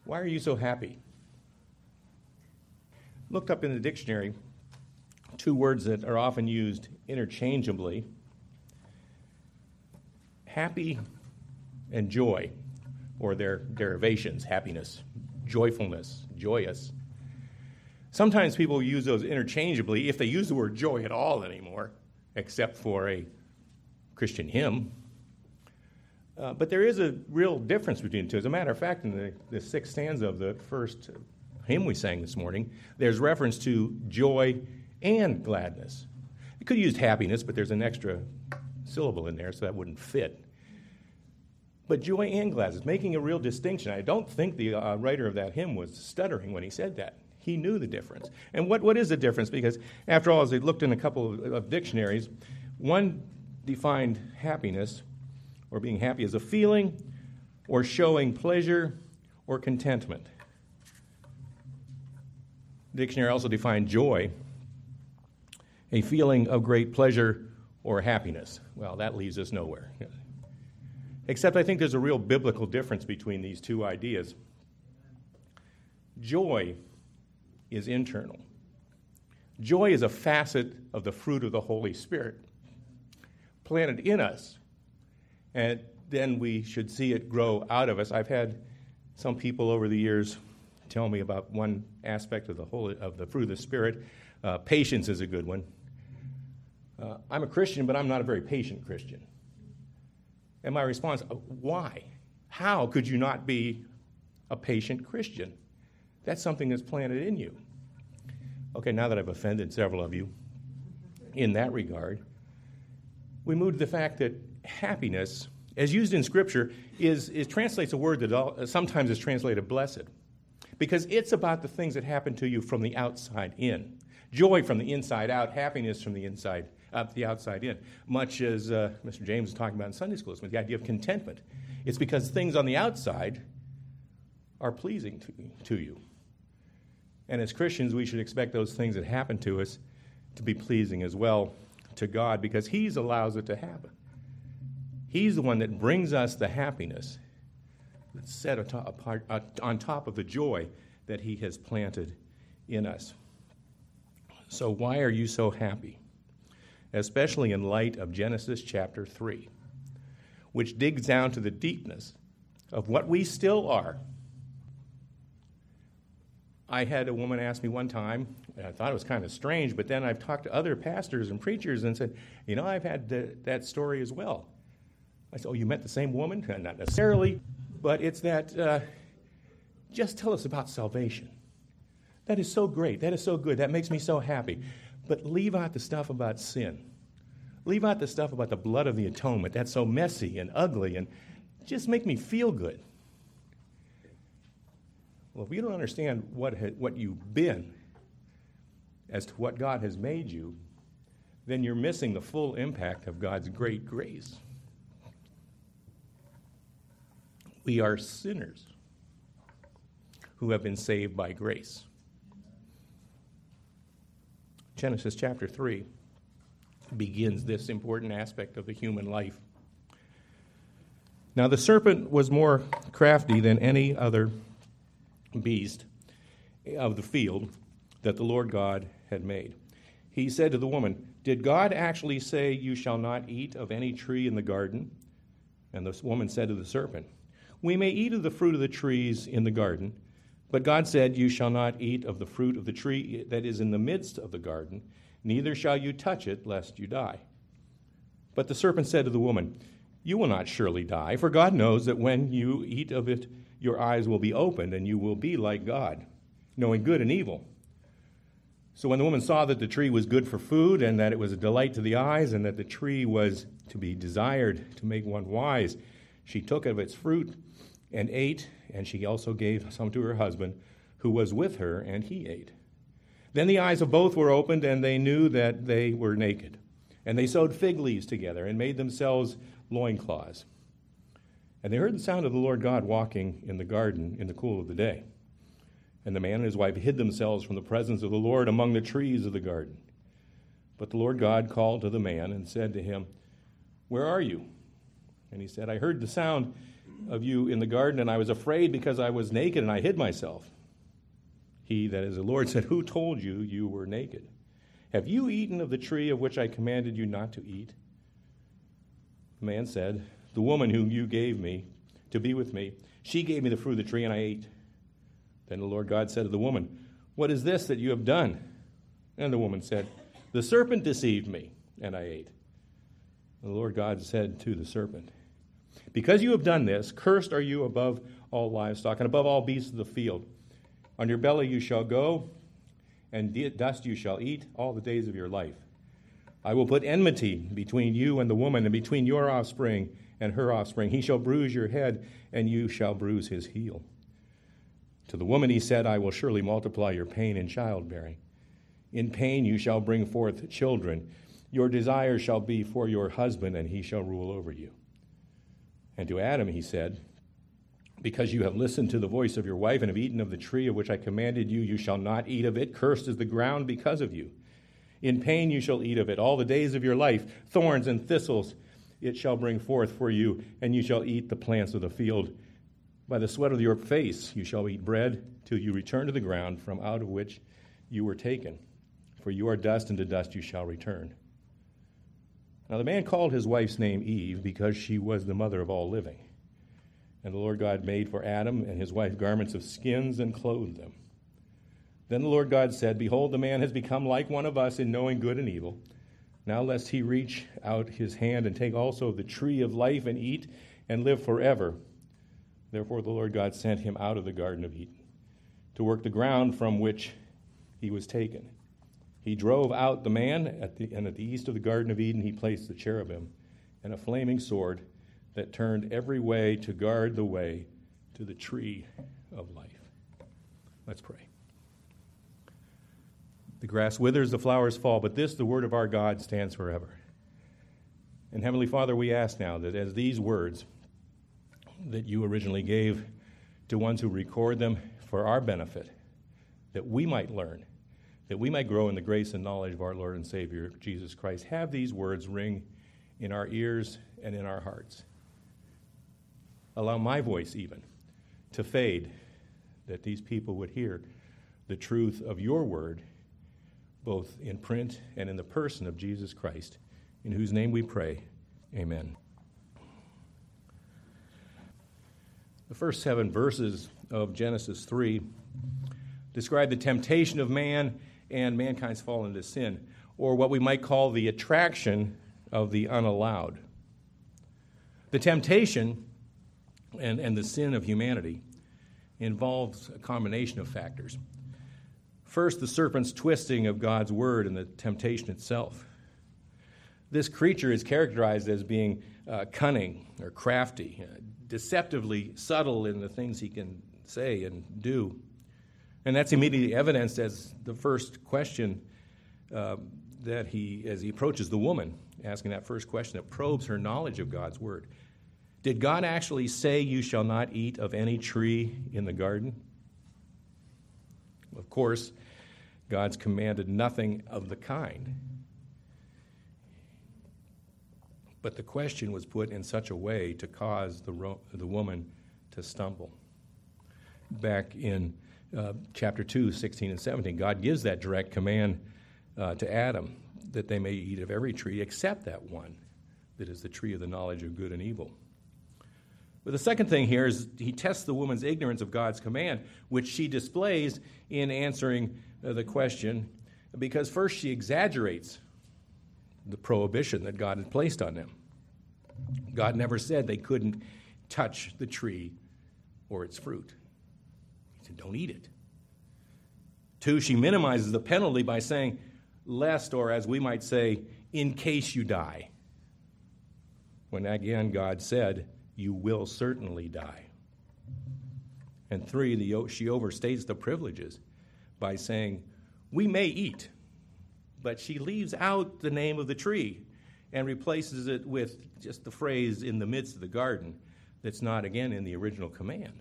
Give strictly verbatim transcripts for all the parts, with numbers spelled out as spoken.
Why are you so happy? Looked up in the dictionary two words that are often used interchangeably: happy and joy, or their derivations: happiness, joyfulness, joyous. Sometimes people use those interchangeably, if they use the word joy at all anymore, except for a Christian hymn. Uh, but there is a real difference between the two. As a matter of fact, in the, the sixth stanza of the first hymn we sang this morning, there's reference to joy and gladness. You could have used happiness, but there's an extra syllable in there, so that wouldn't fit. But joy and gladness, making a real distinction. I don't think the uh, writer of that hymn was stuttering when he said that. He knew the difference. And what, what is the difference? Because, after all, as I looked in a couple of, of dictionaries, one defined happiness, or being happy, as a feeling or showing pleasure or contentment. The dictionary also defined joy, a feeling of great pleasure or happiness. Well, that leaves us nowhere. Except I think there's a real biblical difference between these two ideas. Joy is internal. Joy is a facet of the fruit of the Holy Spirit planted in us, and then we should see it grow out of us. I've had some people over the years tell me about one aspect of the Holy, of the fruit of the Spirit. Uh, patience is a good one. Uh, I'm a Christian, but I'm not a very patient Christian. And my response, why? How could you not be a patient Christian? That's something that's planted in you. Okay, now that I've offended several of you in that regard, we move to the fact that happiness, as used in Scripture, is, is translates a word that all, sometimes is translated blessed, because it's about the things that happen to you from the outside in. Joy from the inside out, happiness from the inside uh, the outside in. Much as uh, Mister James was talking about in Sunday school, with the idea of contentment. It's because things on the outside are pleasing to, to you. And as Christians, we should expect those things that happen to us to be pleasing as well to God, because He allows it to happen. He's the one that brings us the happiness that's set apart, on top of the joy that He has planted in us. So why are you so happy? Especially in light of Genesis chapter three, which digs down to the deepness of what we still are. I had a woman ask me one time, and I thought it was kind of strange, but then I've talked to other pastors and preachers and said, you know, I've had the, that story as well. I said, oh, you met the same woman? Not necessarily, but it's that, uh, just tell us about salvation. That is so great. That is so good. That makes me so happy. But leave out the stuff about sin. Leave out the stuff about the blood of the atonement. That's so messy and ugly, and just make me feel good. Well, if you don't understand what ha- what you've been as to what God has made you, then you're missing the full impact of God's great grace. We are sinners who have been saved by grace. Genesis chapter three begins this important aspect of the human life. Now the serpent was more crafty than any other beast of the field that the Lord God had made. He said to the woman, did God actually say, you shall not eat of any tree in the garden? And the woman said to the serpent, we may eat of the fruit of the trees in the garden, but God said, you shall not eat of the fruit of the tree that is in the midst of the garden, neither shall you touch it, lest you die. But the serpent said to the woman, you will not surely die, for God knows that when you eat of it, your eyes will be opened, and you will be like God, knowing good and evil. So when the woman saw that the tree was good for food, and that it was a delight to the eyes, and that the tree was to be desired to make one wise, she took of its fruit and ate, and she also gave some to her husband, who was with her, and he ate. Then the eyes of both were opened, and they knew that they were naked. And they sewed fig leaves together, and made themselves loincloths. And they heard the sound of the Lord God walking in the garden in the cool of the day. And the man and his wife hid themselves from the presence of the Lord among the trees of the garden. But the Lord God called to the man and said to him, where are you? And he said, I heard the sound of you in the garden, and I was afraid because I was naked, and I hid myself. He, that is the Lord, said, who told you you were naked? Have you eaten of the tree of which I commanded you not to eat? The man said, the woman whom you gave me to be with me, she gave me the fruit of the tree, and I ate. Then the Lord God said to the woman, what is this that you have done? And the woman said, the serpent deceived me, and I ate. And the Lord God said to the serpent, because you have done this, cursed are you above all livestock and above all beasts of the field. On your belly you shall go, and dust you shall eat all the days of your life. I will put enmity between you and the woman, and between your offspring and her offspring. He shall bruise your head, and you shall bruise his heel. To the woman he said, I will surely multiply your pain in childbearing. In pain you shall bring forth children. Your desire shall be for your husband, and he shall rule over you. And to Adam he said, because you have listened to the voice of your wife and have eaten of the tree of which I commanded you, you shall not eat of it. Cursed is the ground because of you. In pain you shall eat of it all the days of your life. Thorns and thistles it shall bring forth for you, and you shall eat the plants of the field. By the sweat of your face you shall eat bread till you return to the ground from out of which you were taken. For you are dust, and to dust you shall return. Now the man called his wife's name Eve, because she was the mother of all living. And the Lord God made for Adam and his wife garments of skins and clothed them. Then the Lord God said, behold, the man has become like one of us in knowing good and evil. Now lest he reach out his hand and take also of the tree of life and eat and live forever. Therefore the Lord God sent him out of the Garden of Eden to work the ground from which he was taken. He drove out the man, at the, and at the east of the Garden of Eden he placed the cherubim and a flaming sword that turned every way to guard the way to the tree of life. Let's pray. The grass withers, the flowers fall, but this, the word of our God, stands forever. And Heavenly Father, we ask now that as these words that you originally gave to ones who record them for our benefit, that we might learn, that we might grow in the grace and knowledge of our Lord and Savior, Jesus Christ, have these words ring in our ears and in our hearts. Allow my voice even to fade, that these people would hear the truth of your word, both in print and in the person of Jesus Christ, in whose name we pray. Amen. The first seven verses of Genesis three describe the temptation of man and mankind's fall into sin, or what we might call the attraction of the unallowed. The temptation and, and the sin of humanity involves a combination of factors. First, the serpent's twisting of God's word and the temptation itself. This creature is characterized as being uh, cunning or crafty, uh, deceptively subtle in the things he can say and do. And that's immediately evidenced as the first question uh, that he, as he approaches the woman, asking that first question that probes her knowledge of God's word. Did God actually say, you shall not eat of any tree in the garden? Of course, God's commanded nothing of the kind. But the question was put in such a way to cause the, ro- the woman to stumble. Back in uh, chapter two, sixteen and seventeen, God gives that direct command uh, to Adam that they may eat of every tree except that one that is the tree of the knowledge of good and evil. But the second thing here is he tests the woman's ignorance of God's command, which she displays in answering uh, the question, because first she exaggerates the prohibition that God had placed on them. God never said they couldn't touch the tree or its fruit. He said, don't eat it. Two, she minimizes the penalty by saying, lest, or as we might say, in case you die. When again God said, you will certainly die. And three, the, she overstates the privileges by saying, we may eat, but she leaves out the name of the tree and replaces it with just the phrase in the midst of the garden that's not, again, in the original command.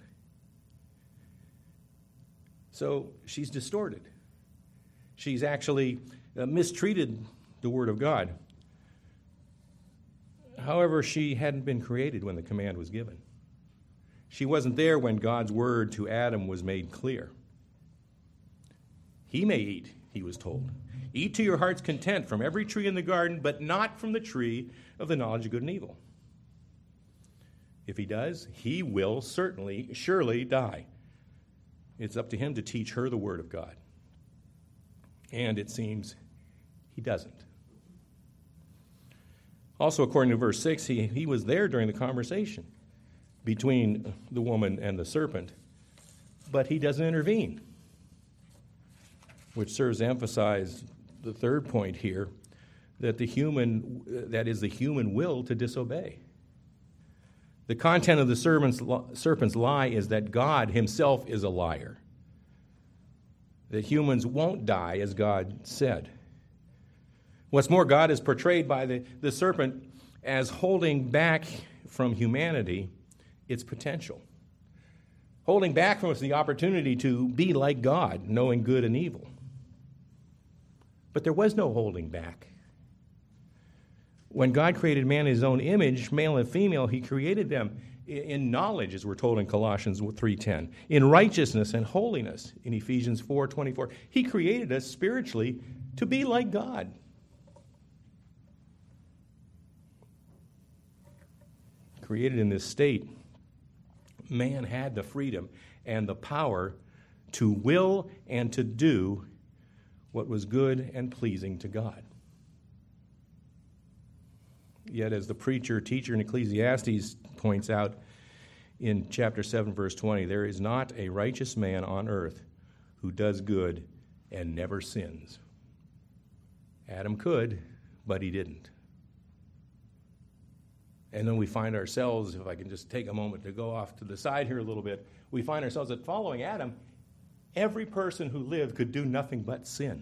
So she's distorted. She's actually uh, mistreated the Word of God. However, she hadn't been created when the command was given. She wasn't there when God's word to Adam was made clear. He may eat, he was told. Eat to your heart's content from every tree in the garden, but not from the tree of the knowledge of good and evil. If he does, he will certainly, surely die. It's up to him to teach her the word of God. And it seems he doesn't. Also, according to verse six, he, he was there during the conversation between the woman and the serpent, but he doesn't intervene, which serves to emphasize the third point here, that the human, that is the human will to disobey. The content of the serpent's, serpent's lie is that God himself is a liar, that humans won't die as God said. What's more, God is portrayed by the, the serpent as holding back from humanity its potential, holding back from us the opportunity to be like God, knowing good and evil. But there was no holding back. When God created man in his own image, male and female, he created them in knowledge, as we're told in Colossians three ten, in righteousness and holiness in Ephesians four twenty-four. He created us spiritually to be like God. Created in this state, man had the freedom and the power to will and to do what was good and pleasing to God. Yet, as the preacher, teacher in Ecclesiastes points out in chapter seven, verse twenty, there is not a righteous man on earth who does good and never sins. Adam could, but he didn't. And then we find ourselves, if I can just take a moment to go off to the side here a little bit, we find ourselves that following Adam, every person who lived could do nothing but sin.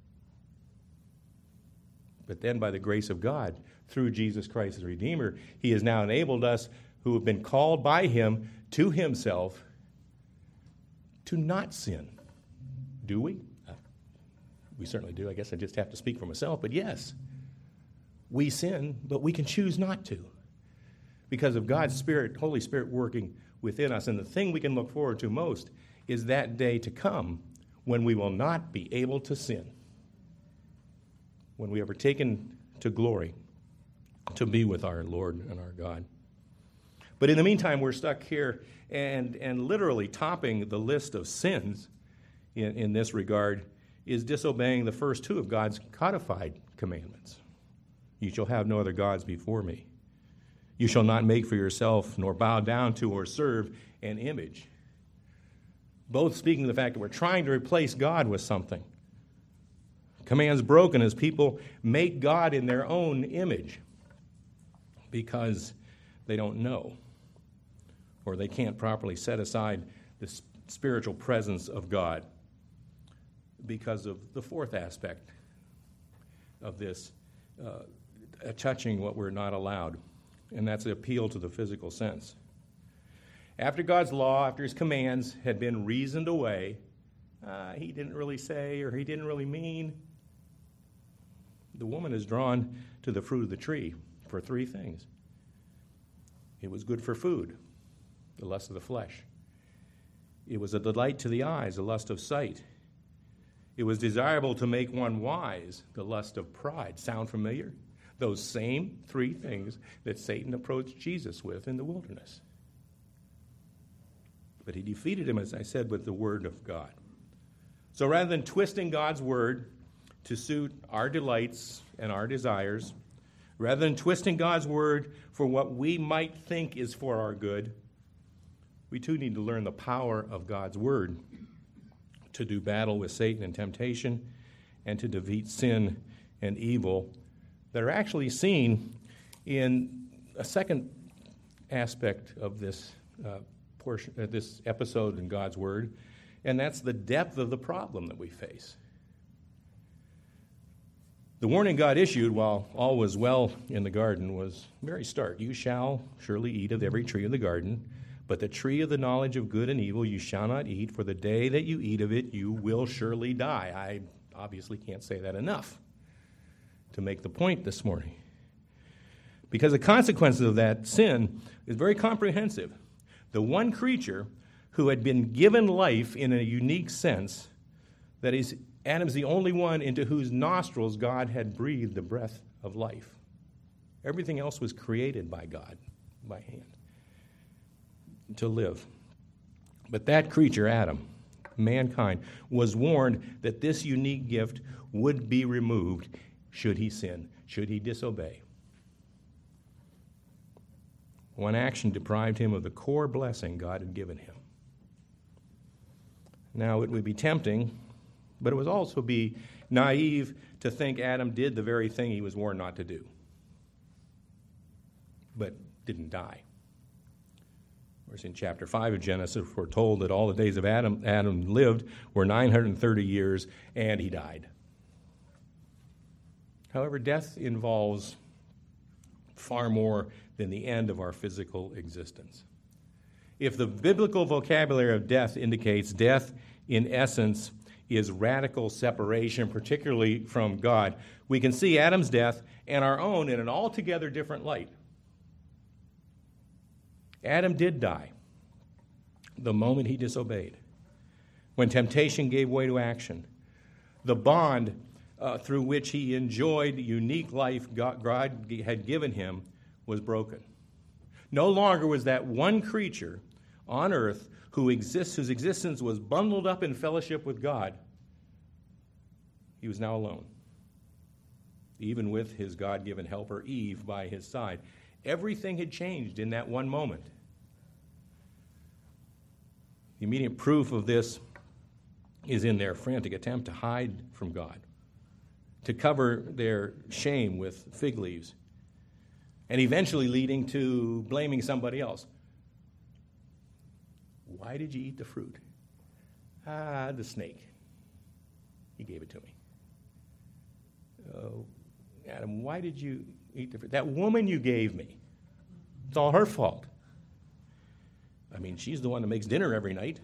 But then by the grace of God, through Jesus Christ as Redeemer, he has now enabled us who have been called by him to himself to not sin. Do we? Uh, we certainly do. I guess I just have to speak for myself, but yes. We sin, but we can choose not to, because of God's Spirit, Holy Spirit working within us. And the thing we can look forward to most is that day to come when we will not be able to sin, when we are taken to glory to be with our Lord and our God. But in the meantime, we're stuck here and, and literally topping the list of sins in, in this regard is disobeying the first two of God's codified commandments. You shall have no other gods before me. You shall not make for yourself, nor bow down to or serve an image. Both speaking of the fact that we're trying to replace God with something. Commands broken as people make God in their own image because they don't know, or they can't properly set aside the spiritual presence of God because of the fourth aspect of this, uh, touching what we're not allowed, and that's the appeal to the physical sense. After God's law, after his commands had been reasoned away, uh, he didn't really say or he didn't really mean, the woman is drawn to the fruit of the tree for three things. It was good for food, the lust of the flesh. It was a delight to the eyes, the lust of sight. It was desirable to make one wise, the lust of pride. Sound familiar? Those same three things that Satan approached Jesus with in the wilderness. But he defeated him, as I said, with the word of God. So rather than twisting God's word to suit our delights and our desires, rather than twisting God's word for what we might think is for our good, we too need to learn the power of God's word to do battle with Satan and temptation and to defeat sin and evil that are actually seen in a second aspect of this uh, portion, uh, this episode in God's word, and that's the depth of the problem that we face. The warning God issued while all was well in the garden was very stark. You shall surely eat of every tree of the garden, but the tree of the knowledge of good and evil you shall not eat, for the day that you eat of it you will surely die. I obviously can't say that enough to make the point this morning. Because the consequences of that sin is very comprehensive. The one creature who had been given life in a unique sense, that is, Adam's the only one into whose nostrils God had breathed the breath of life. Everything else was created by God, by hand, to live. But that creature, Adam, mankind, was warned that this unique gift would be removed should he sin, should he disobey. One action deprived him of the core blessing God had given him. Now, it would be tempting, but it would also be naive to think Adam did the very thing he was warned not to do, but didn't die. Whereas in chapter five of Genesis, we're told that all the days of Adam, Adam lived were nine hundred thirty years, and he died. However, death involves far more than the end of our physical existence. If the biblical vocabulary of death indicates death, in essence, is radical separation, particularly from God, we can see Adam's death and our own in an altogether different light. Adam did die the moment he disobeyed, when temptation gave way to action. The bond uh, through which he enjoyed the unique life God, God had given him was broken. No longer was that one creature on earth who exists, whose existence was bundled up in fellowship with God. He was now alone, even with his God-given helper Eve by his side. Everything had changed in that one moment. The immediate proof of this is in their frantic attempt to hide from God, to cover their shame with fig leaves, and eventually leading to blaming somebody else. Why did you eat the fruit? Ah, the snake. He gave it to me. Oh, Adam, why did you eat the fruit? That woman you gave me. It's all her fault. I mean, she's the one that makes dinner every night.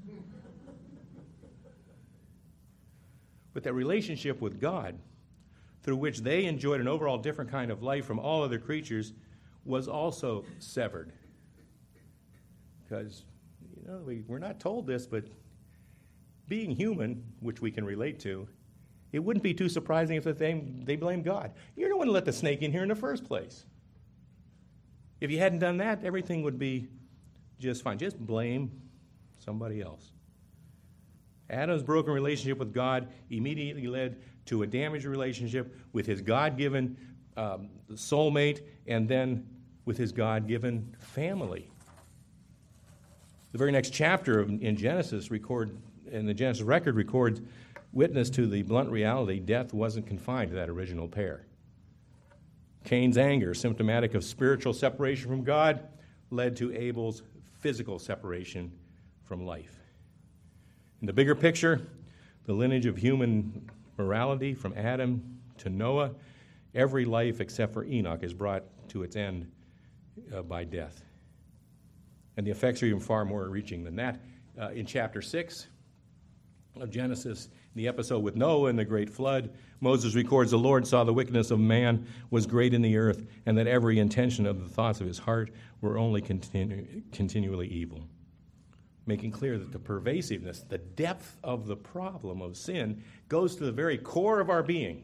But that relationship with God, through which they enjoyed an overall different kind of life from all other creatures, was also severed. Because, you know, we, we're not told this, but being human, which we can relate to, it wouldn't be too surprising if they, they blamed God. You're the one who let the snake in here in the first place. If you hadn't done that, everything would be just fine. Just blame somebody else. Adam's broken relationship with God immediately led to a damaged relationship with his God-given um, soulmate and then with his God-given family. The very next chapter of, in Genesis record, in the Genesis record records witness to the blunt reality death wasn't confined to that original pair. Cain's anger, symptomatic of spiritual separation from God, led to Abel's physical separation from life. In the bigger picture, the lineage of human morality from Adam to Noah, every life except for Enoch is brought to its end uh, by death. And the effects are even far more reaching than that. Uh, in chapter six of Genesis, the episode with Noah and the great flood, Moses records, the Lord saw the wickedness of man was great in the earth, and that every intention of the thoughts of his heart were only continu- continually evil. Making clear that the pervasiveness, the depth of the problem of sin goes to the very core of our being.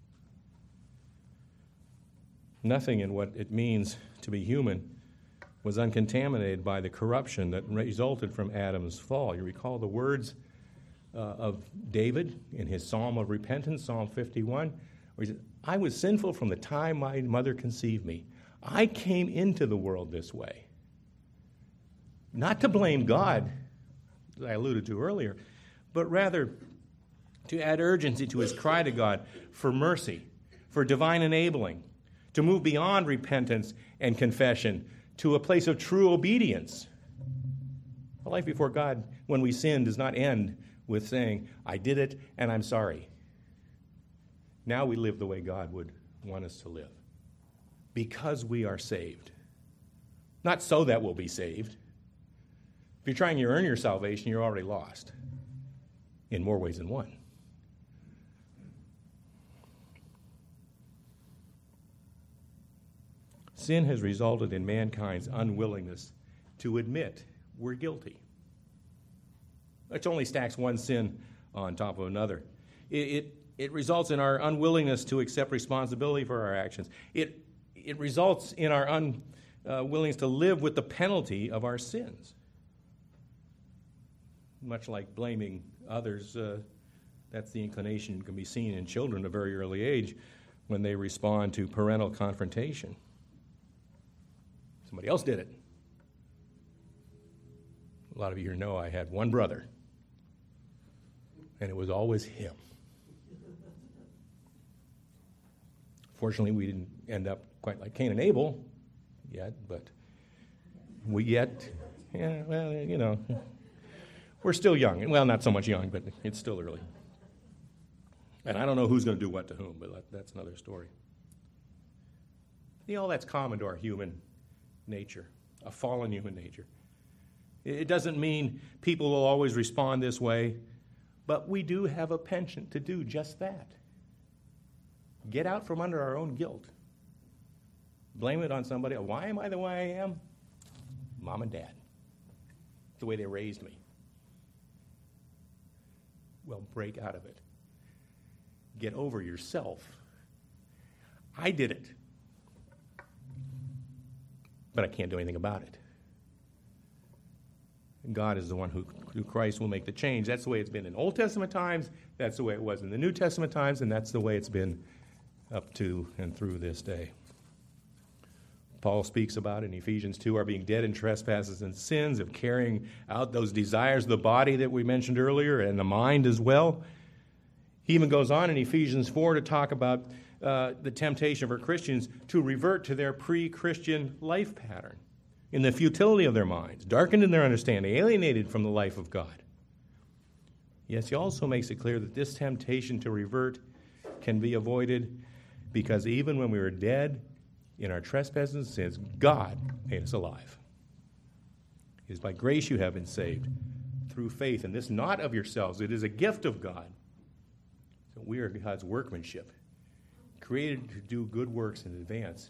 Nothing in what it means to be human was uncontaminated by the corruption that resulted from Adam's fall. You recall the words uh, of David in his Psalm of Repentance, Psalm fifty-one, where he said, I was sinful from the time my mother conceived me. I came into the world this way. Not to blame God, as I alluded to earlier, but rather to add urgency to his cry to God for mercy, for divine enabling, to move beyond repentance and confession to a place of true obedience. A life before God, when we sin, does not end with saying, I did it and I'm sorry. Now we live the way God would want us to live, because we are saved. Not so that we'll be saved. If you're trying to earn your salvation, you're already lost in more ways than one. Sin has resulted in mankind's unwillingness to admit we're guilty. It only stacks one sin on top of another. It, it, it results in our unwillingness to accept responsibility for our actions. It, it results in our unwillingness to live with the penalty of our sins. Much like blaming others, uh, that's the inclination that can be seen in children at a very early age when they respond to parental confrontation. Somebody else did it. A lot of you here know I had one brother, and it was always him. Fortunately, we didn't end up quite like Cain and Abel yet, but we yet, yeah, well, you know, we're still young. Well, not so much young, but it's still early. And I don't know who's going to do what to whom, but that's another story. You know, that's common to our human nature, a fallen human nature. It doesn't mean people will always respond this way, but we do have a penchant to do just that. Get out from under our own guilt. Blame it on somebody. Why am I the way I am? Mom and Dad. The way they raised me. Well, break out of it. Get over yourself. I did it. But I can't do anything about it. And God is the one who, through Christ, will make the change. That's the way it's been in Old Testament times. That's the way it was in the New Testament times. And that's the way it's been up to and through this day. Paul speaks about in Ephesians two, our being dead in trespasses and sins, of carrying out those desires of the body that we mentioned earlier, and the mind as well. He even goes on in Ephesians four to talk about uh, the temptation for Christians to revert to their pre-Christian life pattern in the futility of their minds, darkened in their understanding, alienated from the life of God. Yes, he also makes it clear that this temptation to revert can be avoided because even when we were dead in our trespasses and sins, God made us alive. It is by grace you have been saved through faith, and this not of yourselves. It is a gift of God. So we are God's workmanship, created to do good works in advance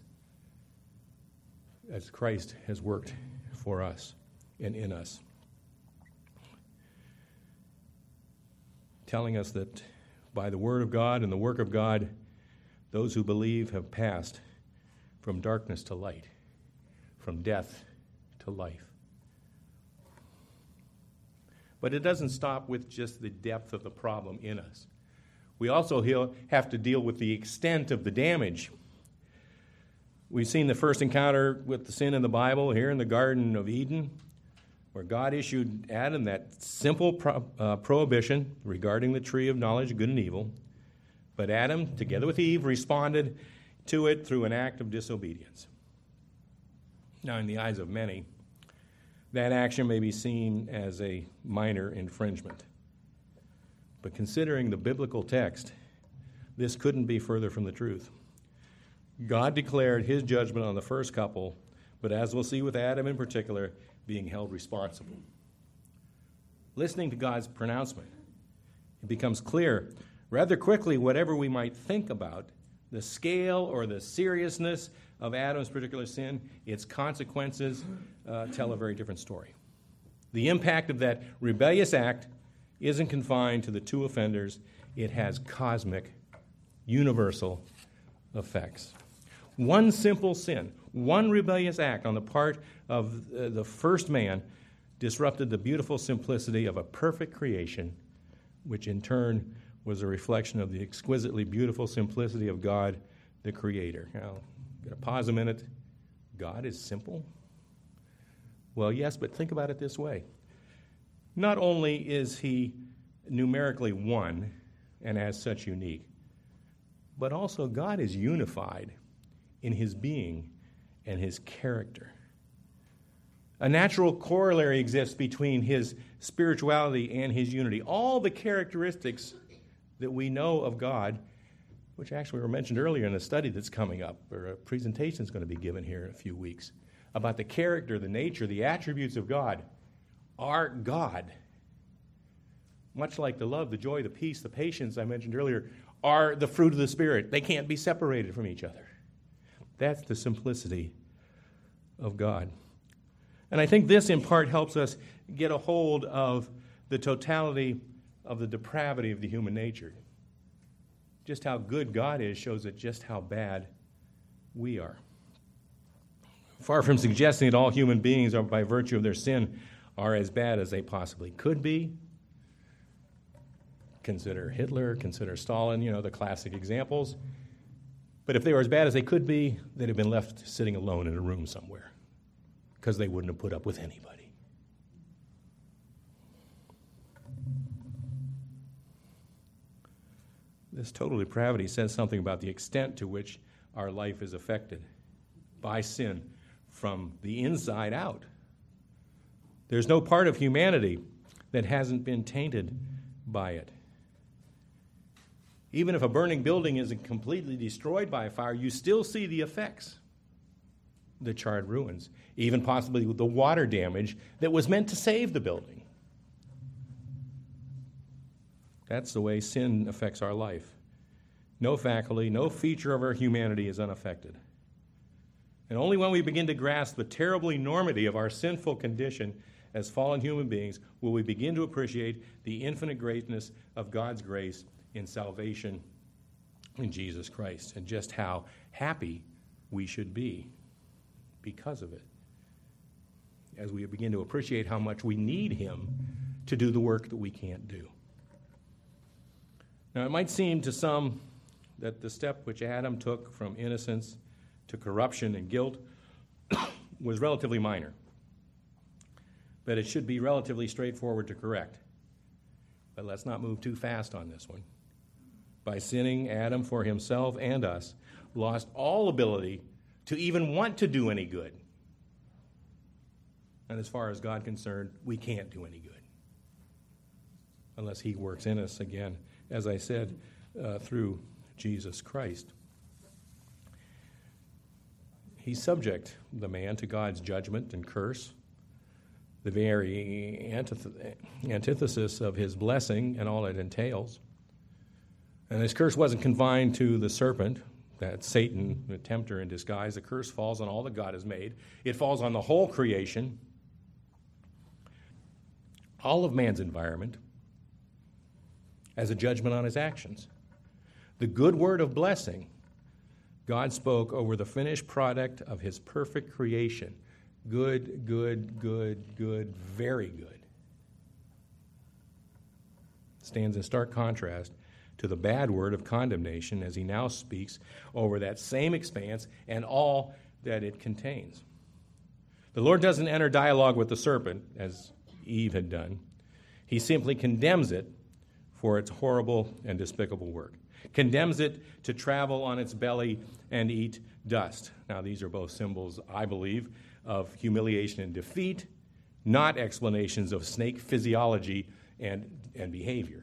as Christ has worked for us and in us. Telling us that by the word of God and the work of God, those who believe have passed from darkness to light, from death to life. But it doesn't stop with just the depth of the problem in us. We also have to deal with the extent of the damage. We've seen the first encounter with the sin in the Bible here in the Garden of Eden, where God issued Adam that simple pro- uh, prohibition regarding the tree of knowledge of good and evil. But Adam, together with Eve, responded to it through an act of disobedience. Now, in the eyes of many, that action may be seen as a minor infringement. But considering the biblical text, this couldn't be further from the truth. God declared his judgment on the first couple, but as we'll see with Adam in particular, being held responsible. Listening to God's pronouncement, it becomes clear rather quickly whatever we might think about the scale or the seriousness of Adam's particular sin, its consequences uh, tell a very different story. The impact of that rebellious act isn't confined to the two offenders. It has cosmic, universal effects. One simple sin, one rebellious act on the part of uh, the first man disrupted the beautiful simplicity of a perfect creation, which in turn was a reflection of the exquisitely beautiful simplicity of God, the Creator. Now, I'm going to pause a minute. God is simple? Well, yes, but think about it this way. Not only is he numerically one and as such unique, but also God is unified in his being and his character. A natural corollary exists between his spirituality and his unity. All the characteristics that we know of God, which actually were mentioned earlier in a study that's coming up, or a presentation is going to be given here in a few weeks, about the character, the nature, the attributes of God, are God. Much like the love, the joy, the peace, the patience I mentioned earlier, are the fruit of the Spirit. They can't be separated from each other. That's the simplicity of God. And I think this, in part, helps us get a hold of the totality of the depravity of the human nature. Just how good God is shows it just how bad we are. Far from suggesting that all human beings are, by virtue of their sin, are as bad as they possibly could be. Consider Hitler, consider Stalin, you know, the classic examples. But if they were as bad as they could be, they'd have been left sitting alone in a room somewhere because they wouldn't have put up with anybody. This total depravity says something about the extent to which our life is affected by sin from the inside out. There's no part of humanity that hasn't been tainted by it. Even if a burning building isn't completely destroyed by a fire, you still see the effects, the charred ruins, even possibly the water damage that was meant to save the building. That's the way sin affects our life. No faculty, no feature of our humanity is unaffected. And only when we begin to grasp the terrible enormity of our sinful condition as fallen human beings will we begin to appreciate the infinite greatness of God's grace in salvation in Jesus Christ, and just how happy we should be because of it, as we begin to appreciate how much we need him to do the work that we can't do. Now, it might seem to some that the step which Adam took from innocence to corruption and guilt was relatively minor, but it should be relatively straightforward to correct. But let's not move too fast on this one. By sinning, Adam, for himself and us, lost all ability to even want to do any good. And as far as God concerned, we can't do any good unless he works in us again, as I said, uh, through Jesus Christ. He's subject, the man, to God's judgment and curse, the very antith- antithesis of his blessing and all it entails. And this curse wasn't confined to the serpent, that Satan, the tempter in disguise. The curse falls on all that God has made. It falls on the whole creation, all of man's environment, as a judgment on his actions. The good word of blessing God spoke over the finished product of his perfect creation. Good, good, good, good, very good. Stands in stark contrast to the bad word of condemnation as he now speaks over that same expanse and all that it contains. The Lord doesn't enter dialogue with the serpent, as Eve had done. He simply condemns it for its horrible and despicable work. Condemns it to travel on its belly and eat dust. Now, these are both symbols, I believe, of humiliation and defeat, not explanations of snake physiology and, and behavior.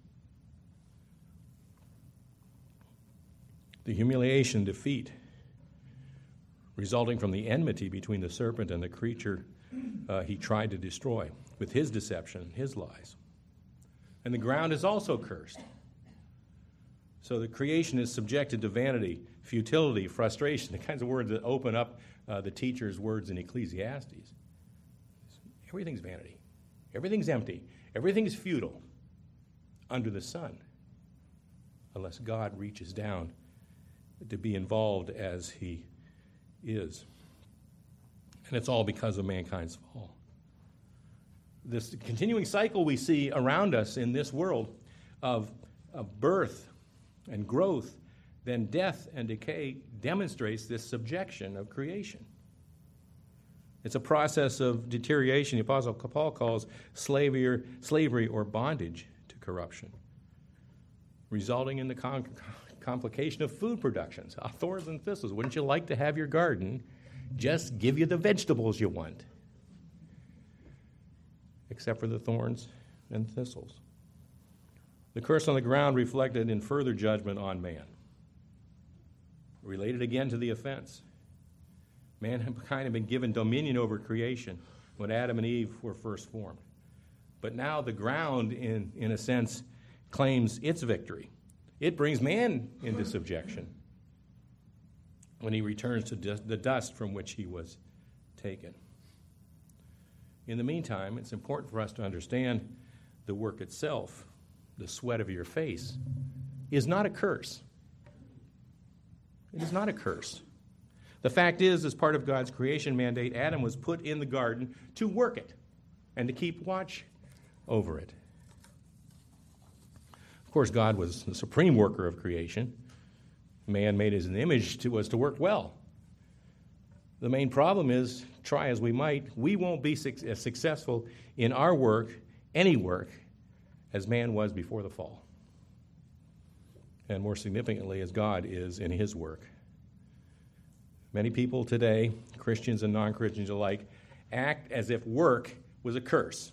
The humiliation and defeat resulting from the enmity between the serpent and the creature uh, he tried to destroy with his deception and his lies. And the ground is also cursed. So the creation is subjected to vanity, futility, frustration, the kinds of words that open up uh, the teacher's words in Ecclesiastes. Everything's vanity. Everything's empty. Everything's futile under the sun, unless God reaches down to be involved as he is. And it's all because of mankind's fall. This continuing cycle we see around us in this world of, of birth and growth, then death and decay demonstrates this subjection of creation. It's a process of deterioration the Apostle Paul calls slavery or, slavery or bondage to corruption, resulting in the con- complication of food productions. Ah, thorns and thistles. Wouldn't you like to have your garden just give you the vegetables you want? Except for the thorns and thistles. The curse on the ground reflected in further judgment on man. Related again to the offense. Mankind had been given dominion over creation when Adam and Eve were first formed. But now the ground, in, in a sense, claims its victory. It brings man into subjection when he returns to the dust from which he was taken. In the meantime, it's important for us to understand the work itself, the sweat of your face, is not a curse. It is not a curse. The fact is, as part of God's creation mandate, Adam was put in the garden to work it and to keep watch over it. Of course, God was the supreme worker of creation. Man made in his image to, was to work well. The main problem is, try as we might, we won't be su- as successful in our work, any work, as man was before the fall. And more significantly, as God is in his work. Many people today, Christians and non-Christians alike, act as if work was a curse.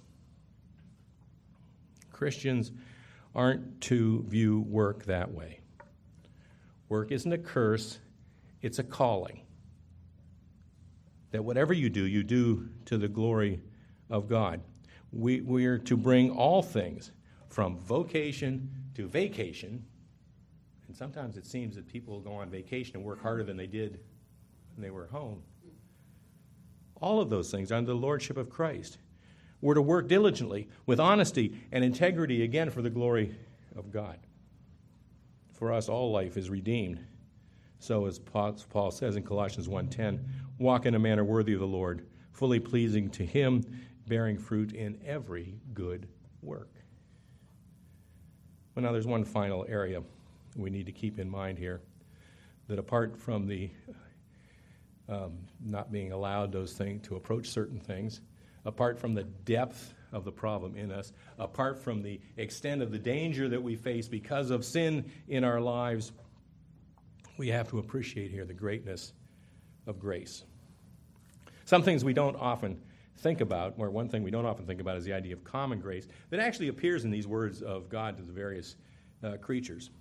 Christians aren't to view work that way. Work isn't a curse, it's a calling. That whatever you do, you do to the glory of God. We, we are to bring all things from vocation to vacation. And sometimes it seems that people go on vacation and work harder than they did when they were home. All of those things under the lordship of Christ. We're to work diligently with honesty and integrity, again, for the glory of God. For us, all life is redeemed. So as Paul says in Colossians one ten, walk in a manner worthy of the Lord, fully pleasing to him, bearing fruit in every good work. Well, now there's one final area we need to keep in mind here, that apart from the um, not being allowed those things to approach certain things, apart from the depth of the problem in us, apart from the extent of the danger that we face because of sin in our lives, we have to appreciate here the greatness of grace. Some things we don't often think about, or one thing we don't often think about is the idea of common grace that actually appears in these words of God to the various uh, creatures.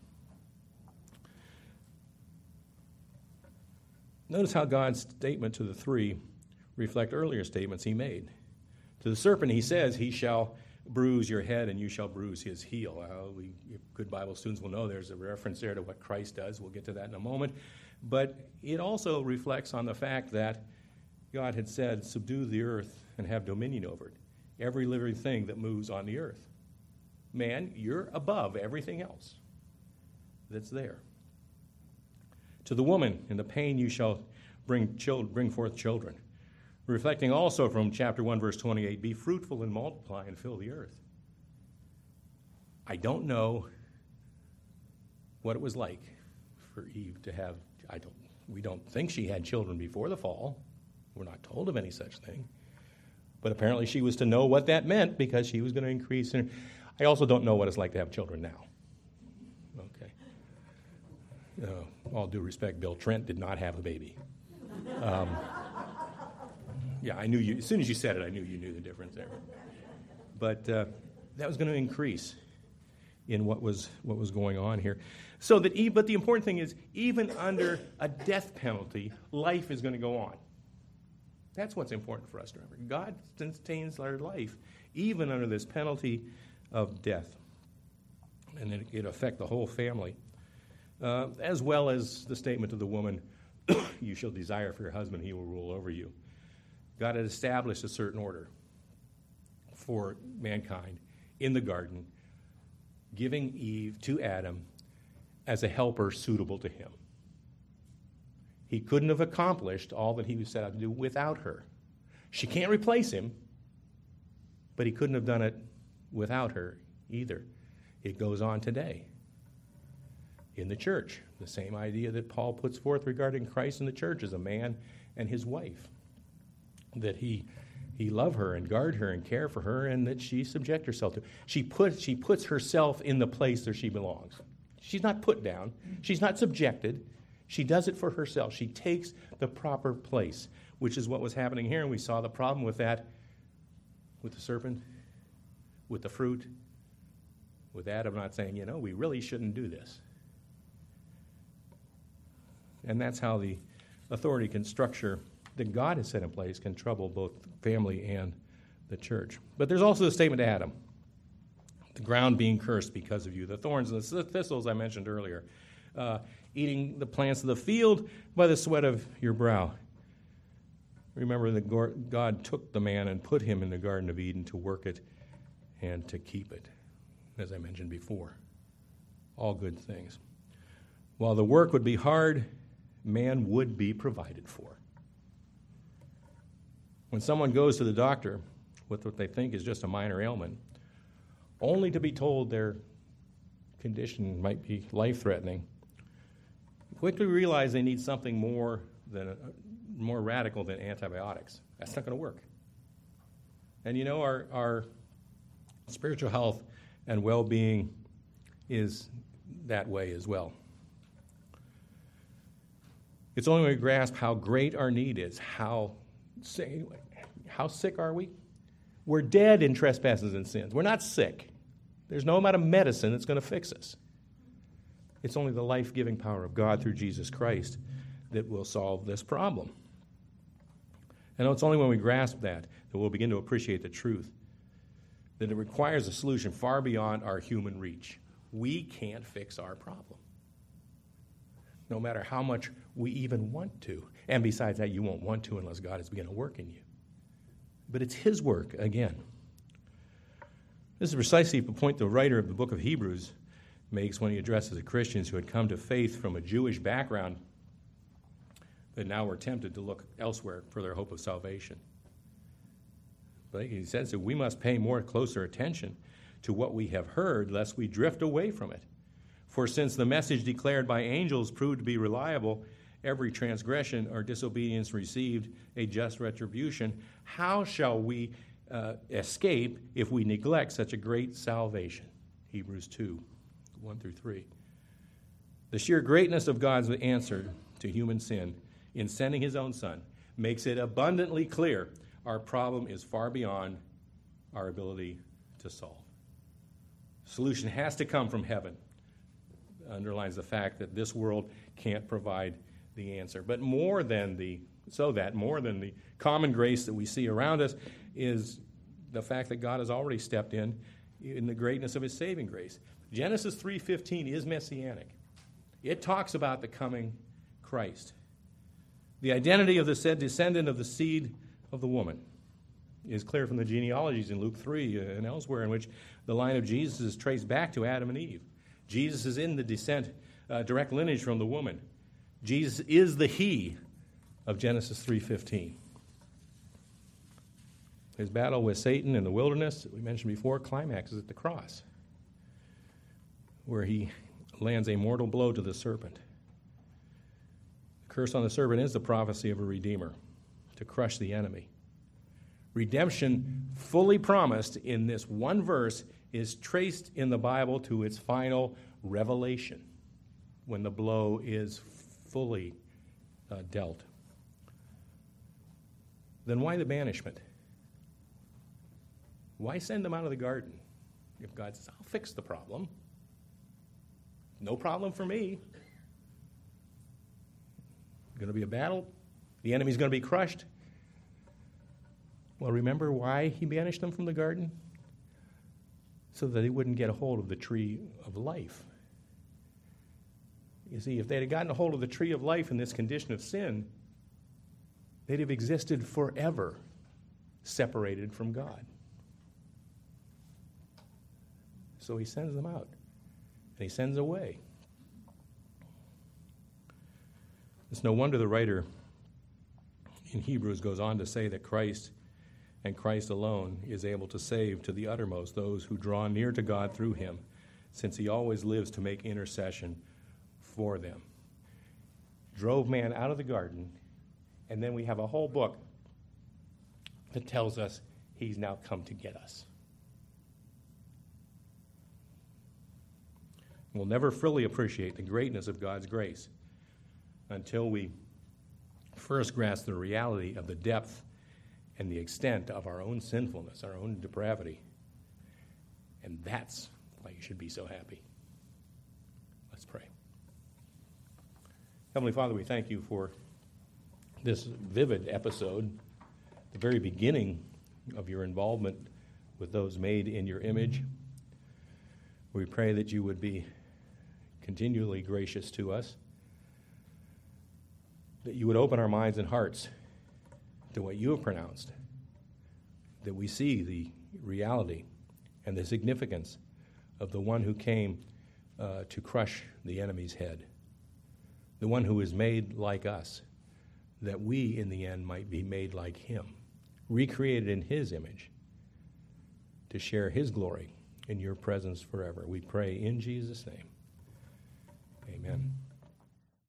Notice how God's statement to the three reflect earlier statements he made. To the serpent, he says, he shall bruise your head and you shall bruise his heel. Uh, we, good Bible students will know there's a reference there to what Christ does. We'll get to that in a moment. But it also reflects on the fact that God had said, subdue the earth and have dominion over it. Every living thing that moves on the earth. Man, you're above everything else that's there. To the woman, in the pain you shall bring, children, bring forth children. Reflecting also from chapter one, verse twenty-eight, be fruitful and multiply and fill the earth. I don't know what it was like for Eve to have, I don't, we don't think she had children before the fall. We're not told of any such thing. But apparently she was to know what that meant because she was going to increase. In, I also don't know what it's like to have children now. Okay. Uh, all due respect, Bill Trent did not have a baby. Um, yeah, I knew you, as soon as you said it, I knew you knew the difference there. But uh, that was going to increase in what was what was going on here. So that, e- but the important thing is, even under a death penalty, life is going to go on. That's what's important for us to remember. God sustains our life, even under this penalty of death. And it, it affects the whole family. Uh, as well as the statement to the woman, you shall desire for your husband, he will rule over you. God had established a certain order for mankind in the garden, giving Eve to Adam as a helper suitable to him. He couldn't have accomplished all that he was set out to do without her. She can't replace him, but he couldn't have done it without her either. It goes on today in the church. The same idea that Paul puts forth regarding Christ and the church as a man and his wife. That he he love her and guard her and care for her, and that she subject herself to. She puts she puts herself in the place where she belongs. She's not put down. She's not subjected. She does it for herself. She takes the proper place, which is what was happening here. And we saw the problem with that, with the serpent, with the fruit, with Adam not saying, you know, we really shouldn't do this. And that's how the authority can structure that God has set in place can trouble both family and the church. But there's also the statement to Adam, the ground being cursed because of you, the thorns and the thistles I mentioned earlier, uh, eating the plants of the field by the sweat of your brow. Remember that God took the man and put him in the Garden of Eden to work it and to keep it, as I mentioned before. All good things. While the work would be hard, man would be provided for. When someone goes to the doctor with what they think is just a minor ailment, only to be told their condition might be life-threatening, quickly realize they need something more than more radical than antibiotics. That's not going to work. And you know, our, our spiritual health and well-being is that way as well. It's only when we grasp how great our need is, how sick, how sick are we? We're dead in trespasses and sins. We're not sick. There's no amount of medicine that's going to fix us. It's only the life-giving power of God through Jesus Christ that will solve this problem. And it's only when we grasp that that we'll begin to appreciate the truth, that it requires a solution far beyond our human reach. We can't fix our problem, no matter how much we even want to. And besides that, you won't want to unless God is beginning to work in you. But it's his work again. This is precisely the point the writer of the book of Hebrews makes when he addresses the Christians who had come to faith from a Jewish background that now were tempted to look elsewhere for their hope of salvation. But he says that we must pay more closer attention to what we have heard, lest we drift away from it. For since the message declared by angels proved to be reliable, every transgression or disobedience received a just retribution, how shall we uh, escape if we neglect such a great salvation? Hebrews two, one through three. The sheer greatness of God's answer to human sin in sending his own Son makes it abundantly clear our problem is far beyond our ability to solve. Solution has to come from heaven. Underlines the fact that this world can't provide the answer. But more than the, so that more than the common grace that we see around us is the fact that God has already stepped in in the greatness of his saving grace. Genesis three fifteen is messianic. It talks about the coming Christ. The identity of the said descendant of the seed of the woman is clear from the genealogies in Luke three and elsewhere, in which the line of Jesus is traced back to Adam and Eve. Jesus is in the descent, uh, direct lineage from the woman. Jesus is the he of Genesis three fifteen. His battle with Satan in the wilderness, that we mentioned before, climaxes at the cross, where he lands a mortal blow to the serpent. The curse on the serpent is the prophecy of a redeemer to crush the enemy. Redemption, fully promised in this one verse, is traced in the Bible to its final revelation, when the blow is fully uh, dealt. Then why the banishment? Why send them out of the garden? If God says, I'll fix the problem. No problem for me. Going to be a battle. The enemy's going to be crushed. Well, remember why he banished them from the garden? So that they wouldn't get a hold of the tree of life. You see, if they'd have gotten a hold of the tree of life in this condition of sin, they'd have existed forever separated from God. So he sends them out, and he sends away. It's no wonder the writer in Hebrews goes on to say that Christ and Christ alone is able to save to the uttermost those who draw near to God through him, since he always lives to make intercession for them. Drove man out of the garden, and then we have a whole book that tells us he's now come to get us. We'll never fully appreciate the greatness of God's grace until we first grasp the reality of the depth and the extent of our own sinfulness, our own depravity. And that's why you should be so happy. Let's pray. Heavenly Father, we thank you for this vivid episode, the very beginning of your involvement with those made in your image. We pray that you would be continually gracious to us, that you would open our minds and hearts to what you have pronounced, that we see the reality and the significance of the one who came uh, to crush the enemy's head, the one who is made like us, that we in the end might be made like him, recreated in his image, to share his glory in your presence forever. We pray in Jesus' name. Amen.